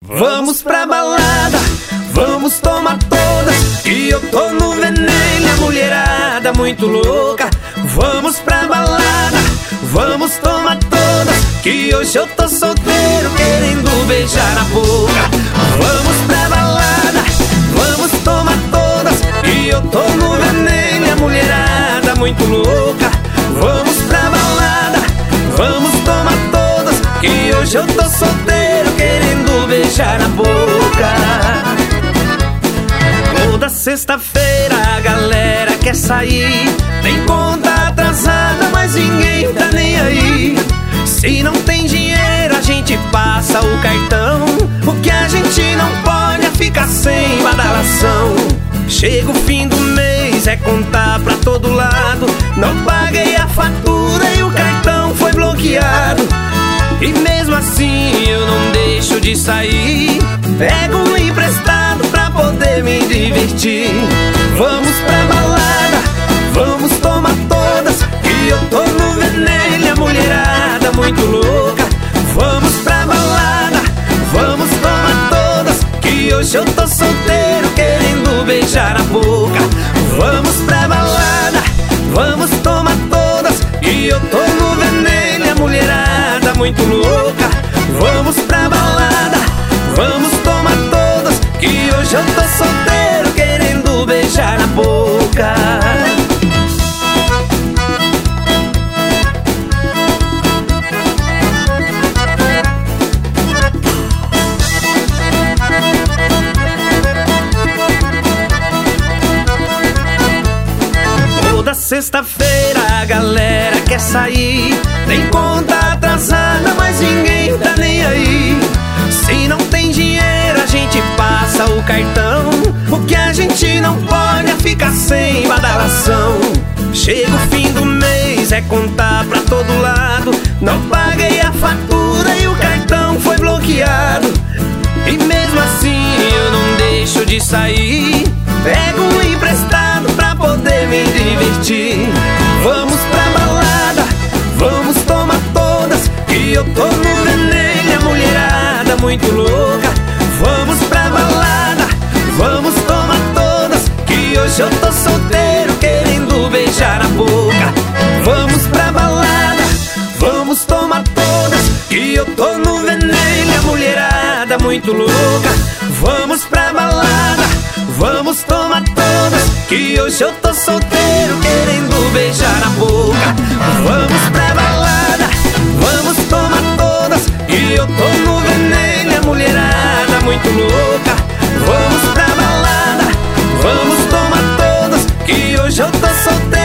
Vamos pra balada, vamos tomar todas, que eu tô no veneno, a mulherada muito louca. Vamos pra balada, vamos tomar todas, que hoje eu tô solteiro, querendo beijar na boca. Vamos pra balada, vamos tomar todas, que eu tô no veneno, a mulherada muito louca. Vamos pra balada, vamos tomar todas, que hoje eu tô solteiro, querendo beijar na boca. Toda sexta-feira a galera quer sair, tem conta atrasada, mas ninguém tá nem aí. Se não tem dinheiro a gente passa o cartão, o que a gente não pode é ficar sem badalação. Chega o fim do mês, é contar pra todo lado, não paguei a fatura e o cartão foi bloqueado. E mesmo assim eu não deixo de sair, pego um emprestado pra poder me divertir. Vamos pra balada, vamos tomar todas, que eu tô no veneno, a mulherada muito louca. Vamos pra balada, vamos tomar todas, que hoje eu tô solteiro, querendo beijar a boca. Vamos pra balada, vamos tomar todas, que eu tô no veneno, a mulherada muito louca. Vamos pra balada, vamos tomar todas, que hoje eu tô solteiro, querendo beijar na boca. Toda sexta-feira a galera quer sair, tem conta atrasada, mas ninguém tá nem aí. Se não tem dinheiro a gente passa o cartão, o que a gente não pode é ficar sem badalação. Chega o fim do mês, é contar pra todo lado, não paguei a fatura e o cartão foi bloqueado. E mesmo assim eu não deixo de sair, pego um emprestado pra poder me divertir. Vamos pra balada, vamos tomar todas, que eu tô no veneno, a mulherada muito louca. Vamos pra balada, vamos tomar todas, que hoje eu tô solteiro, querendo beijar a boca. Vamos pra balada, vamos tomar todas, que eu tô no veneno, a mulherada muito louca. Vamos pra balada, vamos tomar todas, que hoje eu tô solteiro, querendo beijar a boca. Vamos pra balada, vamos tomar todas, que eu tô no veneno, a mulherada muito louca. Vamos pra balada, vamos tomar todas, que hoje eu tô solteiro.